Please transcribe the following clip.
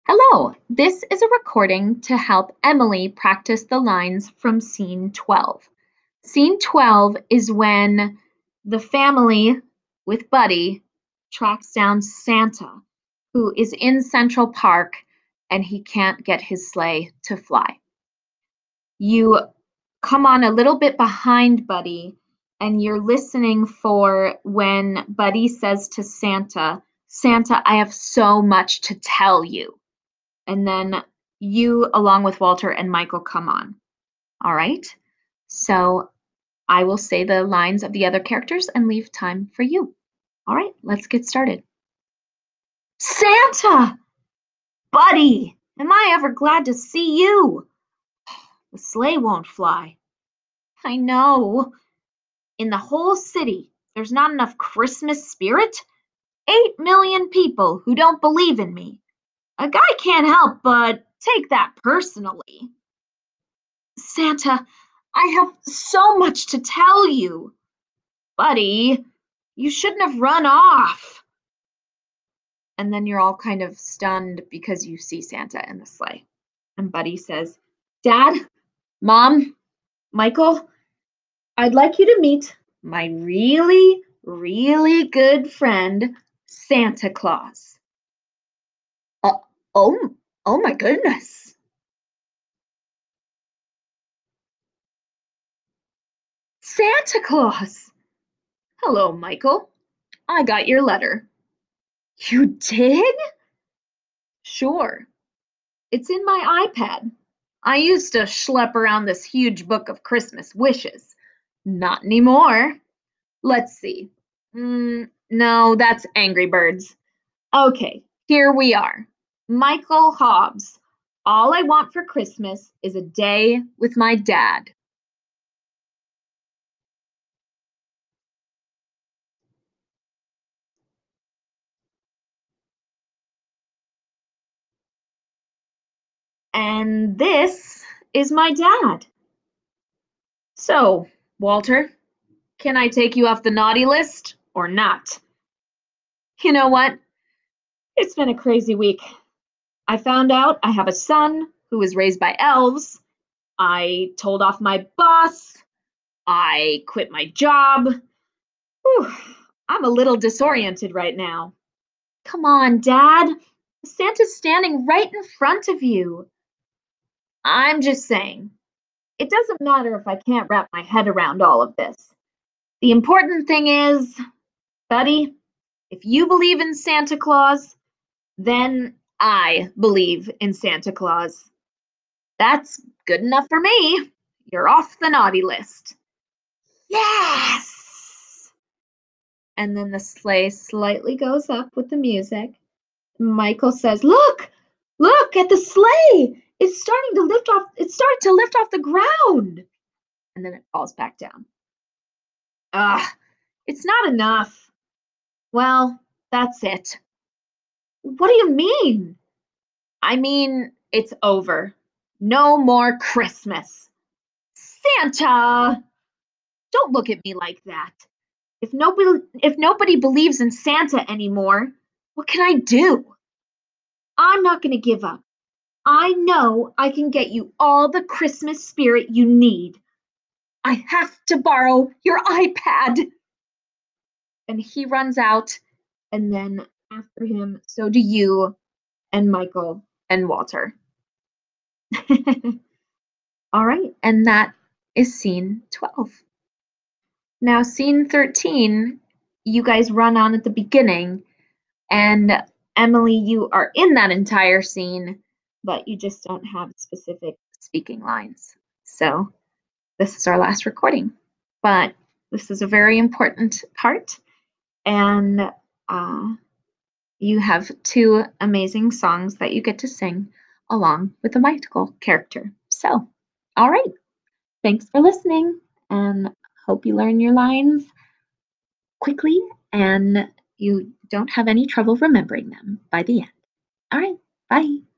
Hello, this is a recording to help Emily practice the lines from scene 12. Scene 12 is when the family with Buddy tracks down Santa, who is in Central Park and he can't get his sleigh to fly. You come on a little bit behind Buddy and you're listening for when Buddy says to Santa, Santa, I have so much to tell you. And then you, along with Walter and Michael, come on. All right. So I will say the lines of the other characters and leave time for you. All right, let's get started. Santa! Buddy, am I ever glad to see you? The sleigh won't fly. I know. In the whole city, there's not enough Christmas spirit. 8 million people who don't believe in me. A guy can't help but take that personally. Santa, I have so much to tell you. Buddy, you shouldn't have run off. And then you're all kind of stunned because you see Santa in the sleigh. And Buddy says, Dad, Mom, Michael, I'd like you to meet my really, really good friend, Santa Claus. Uh, oh, oh my goodness. Santa Claus. Hello, Michael. I got your letter. You did? Sure. It's in my iPad. I used to schlep around this huge book of Christmas wishes. Not anymore. Let's see. No, that's Angry Birds. Okay, here we are. Michael Hobbs. All I want for Christmas is a day with my dad. And this is my dad. So, Walter, can I take you off the naughty list or not? You know what? It's been a crazy week. I found out I have a son who was raised by elves. I told off my boss. I quit my job. Whew, I'm a little disoriented right now. Come on, Dad. Santa's standing right in front of you. I'm just saying, it doesn't matter if I can't wrap my head around all of this. The important thing is, Buddy, if you believe in Santa Claus, then I believe in Santa Claus. That's good enough for me. You're off the naughty list. Yes! And then the sleigh slightly goes up with the music. Michael says, Look! Look at the sleigh! It's starting to lift off, the ground. And then it falls back down. It's not enough. Well, that's it. What do you mean? I mean, it's over. No more Christmas. Santa! Don't look at me like that. If nobody believes in Santa anymore, what can I do? I'm not going to give up. I know I can get you all the Christmas spirit you need. I have to borrow your iPad. And he runs out, and then after him, so do you and Michael and Walter. All right, and that is scene 12. Now, scene 13, you guys run on at the beginning, and Emily, you are in that entire scene, but you just don't have specific speaking lines. So this is our last recording, but this is a very important part, and you have two amazing songs that you get to sing along with the Michael character. So, all right, thanks for listening, and hope you learn your lines quickly and you don't have any trouble remembering them by the end. All right, bye.